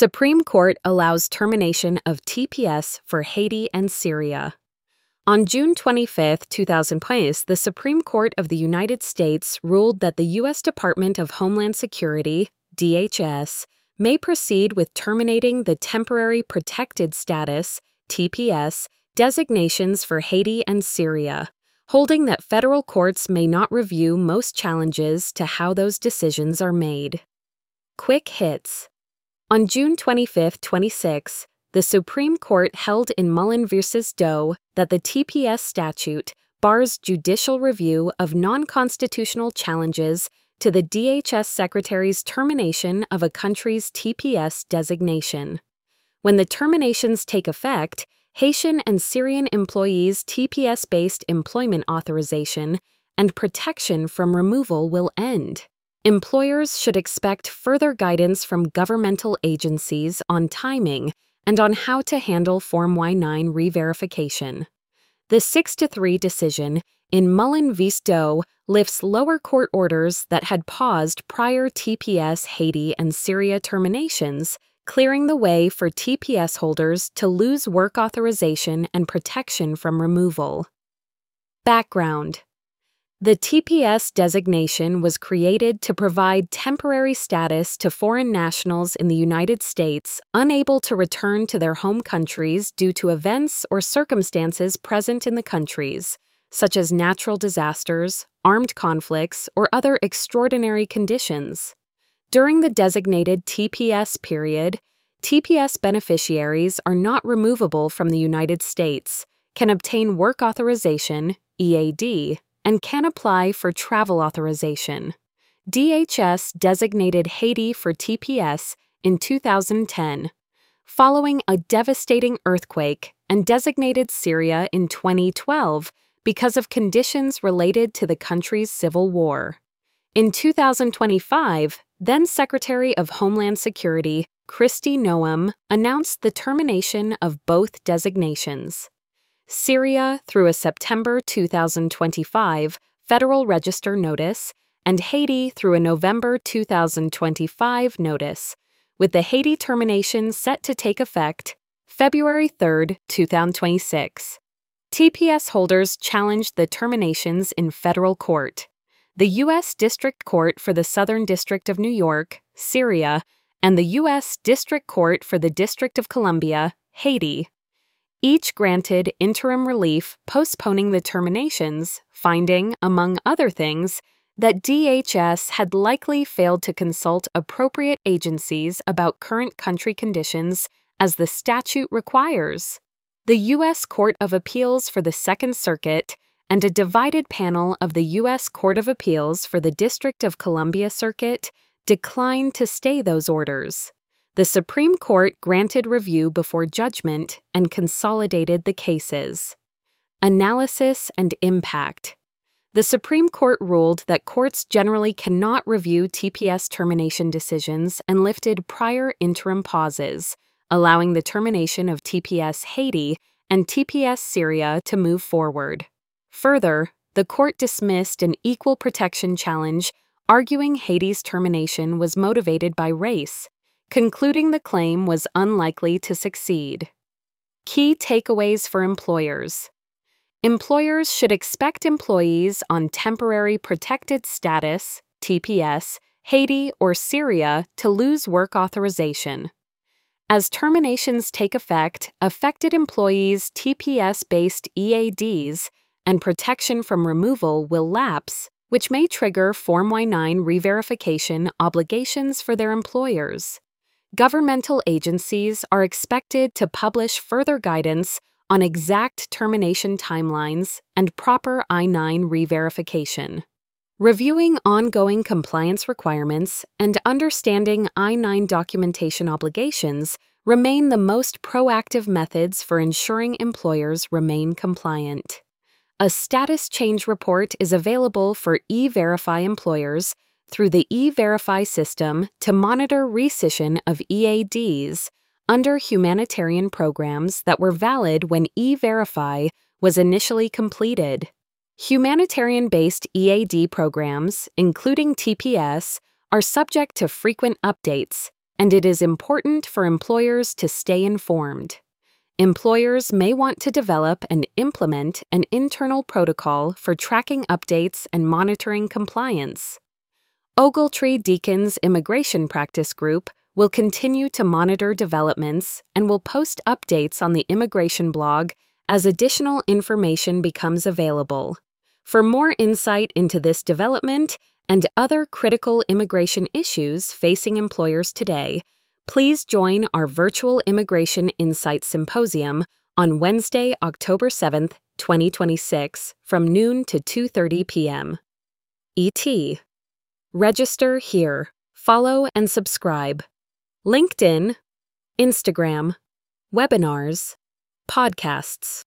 Supreme Court allows termination of TPS for Haiti and Syria. On June 25, 2020, the Supreme Court of the United States ruled that the U.S. Department of Homeland Security, DHS, may proceed with terminating the Temporary Protected Status, TPS, designations for Haiti and Syria, holding that federal courts may not review most challenges to how those decisions are made. Quick hits. On June 25, 26, the Supreme Court held in Mullen v. Doe that the TPS statute bars judicial review of non-constitutional challenges to the DHS Secretary's termination of a country's TPS designation. When the terminations take effect, Haitian and Syrian employees' TPS-based employment authorization and protection from removal will end. Employers should expect further guidance from governmental agencies on timing and on how to handle Form Y-9 re-verification. The 6-3 decision in Mullen v. Doe lifts lower court orders that had paused prior TPS Haiti and Syria terminations, clearing the way for TPS holders to lose work authorization and protection from removal. Background. The TPS designation was created to provide temporary status to foreign nationals in the United States unable to return to their home countries due to events or circumstances present in the countries, such as natural disasters, armed conflicts, or other extraordinary conditions. During the designated TPS period, TPS beneficiaries are not removable from the United States, can obtain work authorization, EAD, and can apply for travel authorization. DHS designated Haiti for TPS in 2010, following a devastating earthquake, and designated Syria in 2012 because of conditions related to the country's civil war. In 2025, then Secretary of Homeland Security Kristi Noem announced the termination of both designations. Syria through a September 2025 Federal Register notice, and Haiti through a November 2025 notice, with the Haiti termination set to take effect February 3, 2026. TPS holders challenged the terminations in federal court. The U.S. District Court for the Southern District of New York, Syria, and the U.S. District Court for the District of Columbia, Haiti, each granted interim relief postponing the terminations, finding, among other things, that DHS had likely failed to consult appropriate agencies about current country conditions as the statute requires. The U.S. Court of Appeals for the Second Circuit and a divided panel of the U.S. Court of Appeals for the District of Columbia Circuit declined to stay those orders. The Supreme Court granted review before judgment and consolidated the cases. Analysis and impact. The Supreme Court ruled that courts generally cannot review TPS termination decisions and lifted prior interim pauses, allowing the termination of TPS Haiti and TPS Syria to move forward. Further, the court dismissed an equal protection challenge, arguing Haiti's termination was motivated by race, concluding the claim was unlikely to succeed. Key takeaways for employers. Employers should expect employees on Temporary Protected Status, TPS, Haiti, or Syria to lose work authorization. As terminations take effect, affected employees' TPS-based EADs and protection from removal will lapse, which may trigger Form Y-9 re-verification obligations for their employers. Governmental agencies are expected to publish further guidance on exact termination timelines and proper I-9 re-verification. Reviewing ongoing compliance requirements and understanding I-9 documentation obligations remain the most proactive methods for ensuring employers remain compliant. A status change report is available for E-Verify employers through the E-Verify system to monitor rescission of EADs under humanitarian programs that were valid when E-Verify was initially completed. Humanitarian-based EAD programs, including TPS, are subject to frequent updates, and it is important for employers to stay informed. Employers may want to develop and implement an internal protocol for tracking updates and monitoring compliance. Ogletree Deacon's Immigration Practice Group will continue to monitor developments and will post updates on the immigration blog as additional information becomes available. For more insight into this development and other critical immigration issues facing employers today, please join our virtual Immigration Insight Symposium on Wednesday, October 7th, 2026, from noon to 2:30 p.m. ET. Register here, follow and subscribe. LinkedIn, Instagram, webinars, podcasts.